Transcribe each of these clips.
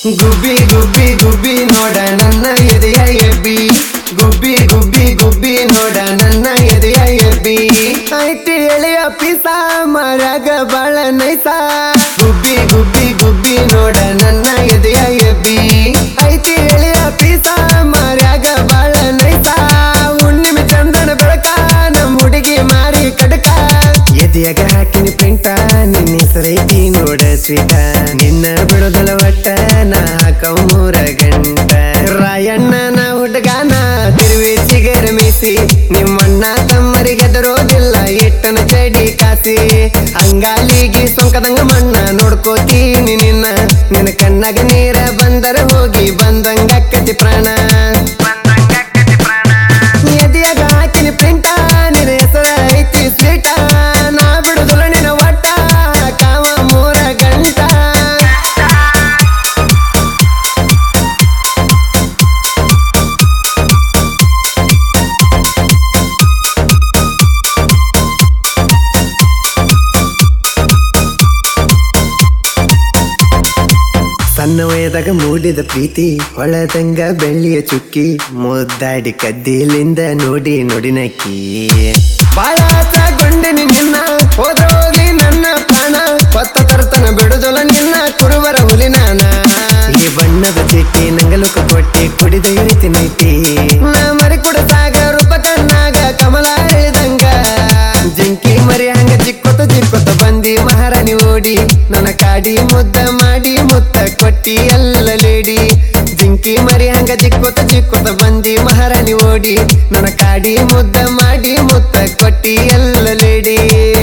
ಗುಬ್ಬಿ ಗುಬ್ಬಿ ಗುಬ್ಬಿ ನೋಡ ನನ್ನ ಎದೆಯ ಎಬ್ಬಿ ಗುಬ್ಬಿ ಗುಬ್ಬಿ ಗುಬ್ಬಿ ನೋಡ ನನ್ನ ಎದೆಯ ಎಬ್ಬಿ ಐತಿ ಎಳೆಯ ಪಿಸ ಮರಗ ಬಾಳ ನೈಸ ಗುಬ್ಬಿ ಗುಬ್ಬಿ ಗುಬ್ಬಿ ನೋಡ ನನ್ನ ಎದೆಯ ಎಬ್ಬಿ ಐತಿ ಎಳೆಯ ಪಿಸ ಮರಗ ಬಾಳ ನೈಸ ಹುಣ್ಣಿಮೆ ಚಂದನ ಬೆಳಕ ನಮ್ಮ ಹುಡುಗಿ ಮಾರಿ ಕಡಕ ಎದೆಯಾಗ ಹಾಕಿನಿ ಪಿಂಟ ನಿನ್ನ ಹೆಸರೈತಿ ನೋಡ ಸ್ವೀಟ ನಿನ್ನ ಬಿಡೋದಲ ಒಟ್ಟ ನಾ ಹಾಕವ್ 3 ಗಂಟ ರಾಯಣ್ಣನ ಹುಡುಗಾನ ತಿರುವಿ ಚಿಗರ ಮೀಸಿ ನಿಮ್ಮಣ್ಣ ತಮ್ಮರಿಗೆ ಹೆದರೋದಿಲ್ಲ ಎಟ್ಟನ ಚಡಿ ಕಾಸಿ ಅಂಗಾಲಿಗೆ ಸೊಂಕದಂಗ ಮಣ್ಣ ನೋಡ್ಕೋತೀನಿ ನಿನ್ನ ಕಣ್ಣಾಗ ನೀರ ಬಂದರ ಹೋಗಿ ಬಂದಂಗಕ್ಕತಿ ಪ್ರಾಣ ಎದೆಯಾಗ ಹಾಕಿನಿ ಪ್ರಿಂಟ ನಿನ್ನ ಹೆಸರ ಐತಿ ಸ್ವೀಟ ನಾ ಬಿಡುದಿಲ್ಲ ನಿನ್ನ ಒಟ್ಟ ಕಾವ 3 ಗಂಟ ಸಣ್ಣ ವಯದಾಗ ಮೂಡಿದ ಪ್ರೀತಿ ಹೊಳದಂಗ ಬೆಳ್ಳಿಯ ಚುಕ್ಕಿ ಮುದ್ದಾಡಿ ಕದ್ದಿಲಿಂದ ನೋಡಿ ನಕ್ಕಿ ಬಾಳ ಗೊಂಡಿನಿ ನಿನ್ನ ಹೋದ್ರೋಗಿ ನನ್ನ ಪ್ರಾಣ ಹೊತ್ತ ತರ್ತನ ಬಿಡುದಲ್ಲ ನಿನ್ನ ಕುರುವರ ಹುಲಿ ನಾನ ಈ ಬಣ್ಣದ ಚಿಟ್ಟಿ ನಂಗಲುಕ ಕೊಟ್ಟಿ ಕುಡಿದ ರೀತಿ ನೈತಿ ನಾ ಮರಿ ಕುಡಸಾಗ ರೂಪ ಕಣ್ಣಾಗ ಕಮಲ ಹೇಳಿದಂಗ ಜಿಂಕಿ ಮರಿ ಹಂಗ ಚಿಕ್ಕೊತ ಬಂದಿ ಮಹಾರಾಣಿ ಓಡಿ ನನ್ನ ಕಾಡಿ ಮುದ್ದ ಮಾಡಿ ಮುತ್ತ ಕೊಟ್ಟಿ ಎಲ್ಲ ಲೇಡಿ ಜಿಂಕಿ ಮರಿ ಹಂಗ ಚಿಕ್ಕೊತ ಬಂದಿ ಮಹಾರಾಣಿ ಓಡಿ ನನ್ನ ಕಾಡಿ ಮುದ್ದ ಮಾಡಿ ಮುತ್ತ ಕೊಟ್ಟಿ ಎಲ್ಲ ಲೇಡಿ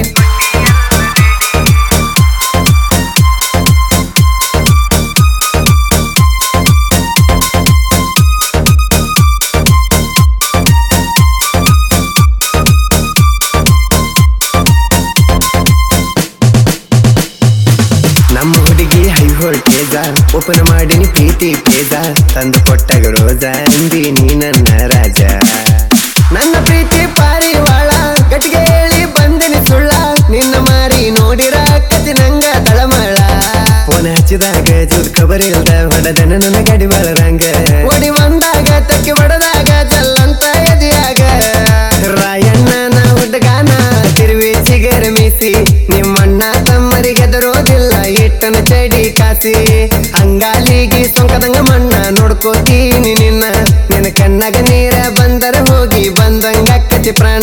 ನಮ್ಮ ಹುಡುಗಿ ಹೈ ವೋಲ್ಟೇಜ ಓಪನ್ ಮಾಡಿನಿ ಪ್ರೀತಿ ಪೇಜ ತಂದು ಕೊಟ್ಟಾಗ ರೋಜ ಅಂದಿ ನೀ ನನ್ನ ರಾಜ ನನ್ನ ಪ್ರೀತಿ ಪಾರಿವಾಳ ಗಟ್ಟಿಗೆ ಹೇಳಿ ಬಂದಿನಿ ಸುಳ್ಳ ನಿನ್ನ ಮಾರಿ ನೋಡಿರ ಕತಿ ನಂಗ ತಳಮಳ ಫೋನ್ ಹಚ್ಚಿದಾಗ ಜೂದ್ ಖಬರ್ ಇಲ್ದ ಹೊಡೆದನ ನನ್ನ ಗಡಿ ಬಾಳರಂಗ ಓಡಿ ಬಂದಾಗ ತಕ್ಕಿ ಹೊಡೆದಾಗ ಜಲ್ಲಂತ ಎದೆಯಾಗ ರಾಯಣ್ಣನ ಹುಡುಗಾನ ತಿರುವಿ ಚಿಗರ ಮೀಸಿ ನಿಮ್ಮಣ್ಣ ತಮ್ಮರಿಗೆ ಹೆದರೋದಿಲ್ಲ ಎಟ್ಟನ ಚಡಿ ಕಾಸಿ ಅಂಗಾಲಿಗೆ ಸೊಂಕದಂಗ ಮಣ್ಣ ನೋಡ್ಕೋತೀನಿ ನಿನ್ನ ಕಣ್ಣಾಗ ನೀರ ಬಂದರ ಹೋಗಿ ಬಂದಂಗಕ್ಕತಿ ಪ್ರಾಣ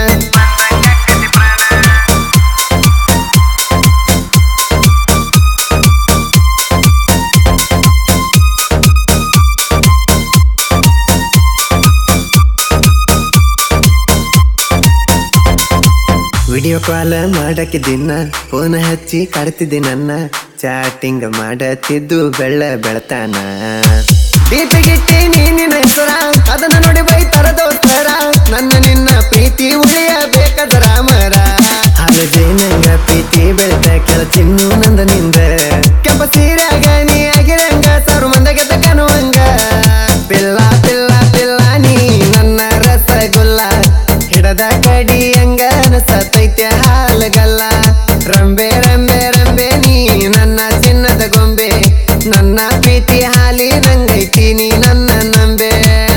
ವಿಡಿಯೋ ಕಾಲ್ ಮಾಡಕ್ಕೆ ದಿನ ಫೋನ್ ಹಚ್ಚಿ ಕಾಡ್ತಿದ್ದೆ ನನ್ನ ಚಾಟಿಂಗ್ ಮಾಡತ್ತಿದ್ದು ಬೆಳತಾನ ದೀಪಿಗಿಟ್ಟಿ ನಿನ್ನ ಹೆಸರ ಅದನ್ನ ನೋಡಿ ಬೈತರ ದೋಸ್ತರ ನನ್ನ ನಿನ್ನ ಪ್ರೀತಿ ಉಳಿಯಬೇಕದ ರಾಮರ ಹಾಲಜೇನಂಗ ಪ್ರೀತಿ ಬೆಳೆದ ಕೆಲ ಚಿನ್ನು ನಂದ ನಿಂದ ಕೆಂಪ ಸೀರಾಗ ನೀ ಆಗಿರಂಗ ಸಾವಿರ ಮಂದಗೆದ್ದ ಕನುವಂಗ ಪಿಲ್ಲ ಪಿಲ್ಲ ಪಿಲ್ಲ ನೀ ನನ್ನ ರಸಗುಲ್ಲ ಹಿಡದ ಕಡಿಯಂಗ ಸತೈತ್ಯ ಹಾಲಗಲ್ಲ ರಂಬೆ ರಂಬೆ ರಂಬೆ ನೀ ನನ್ನ ಚಿನ್ನದ ಗೊಂಬೆ ನನ್ನ ಪ್ರೀತಿ ಹಾಲಿ ನಂಗೈತಿ ನೀ ನನ್ನ ನಂಬೆ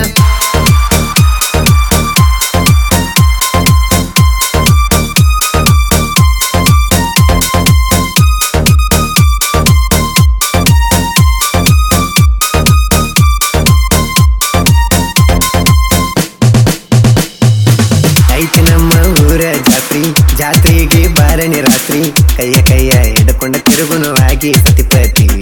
ಐತಿ ನಮ್ಮ ಊರ ಜಾತ್ರೆಗೆ ಬಾರಣಿ ರಾತ್ರಿ ಕೈಯ ಹಿಡ್ಕೊಂಡ ತಿರುಗುನು ಆಗಿ ಸತಿಪತಿ